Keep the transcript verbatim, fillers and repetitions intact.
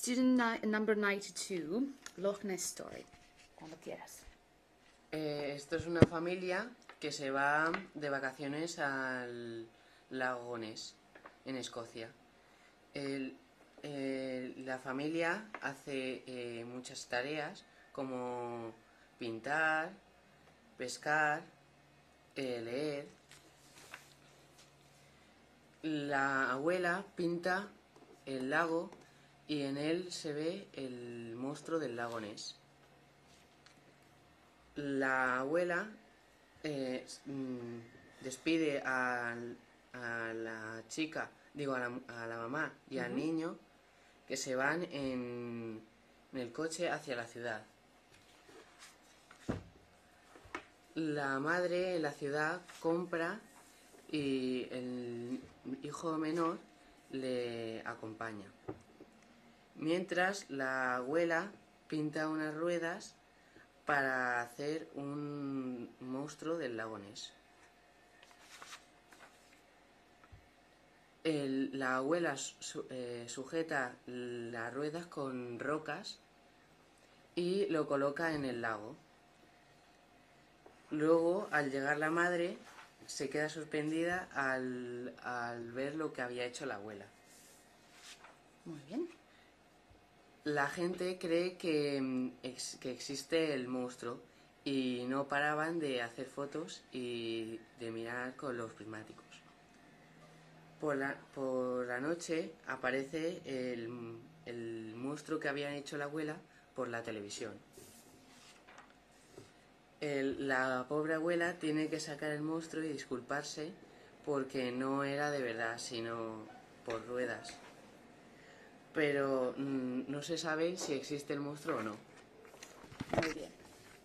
Student ni- number ninety-two, Loch Ness Story. Cuando quieras. Eh, esto es una familia que se va de vacaciones al lago Ness, en Escocia. El- eh, la familia hace eh, muchas tareas como pintar, pescar, eh, leer. La abuela pinta el lago y en él se ve el monstruo del lago Ness. La abuela eh, mm, despide al- a la chica, digo a la, a la mamá y al Ujú. niño, que se van en, en el coche hacia la ciudad. La madre en la ciudad compra y el hijo menor le acompaña. Mientras la abuela pinta unas ruedas para hacer un monstruo del lago Ness. El- la abuela su- eh, sujeta las ruedas con rocas y lo coloca en el lago. Luego, al llegar la madre, se queda sorprendida al, al ver lo que había hecho la abuela. Muy bien. La gente cree que, mm, ex- que existe el monstruo y no paraban de hacer fotos y de mirar con los prismáticos. Por la, por la noche aparece el, el monstruo que había hecho la abuela por la televisión. El- la pobre abuela tiene que sacar el monstruo y disculparse porque no era de verdad, sino por ruedas. Pero mm, no se sabe si existe el monstruo o no. Muy bien.